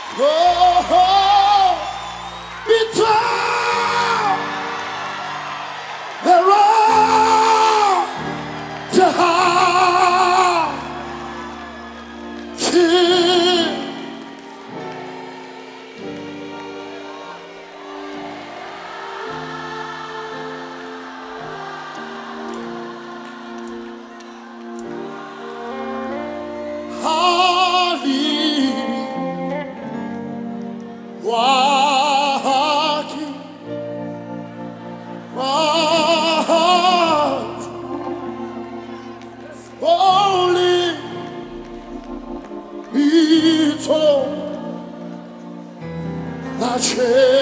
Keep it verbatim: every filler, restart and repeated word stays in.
Oh, oh, between the rock to high king. Walking, walk, holy, be told that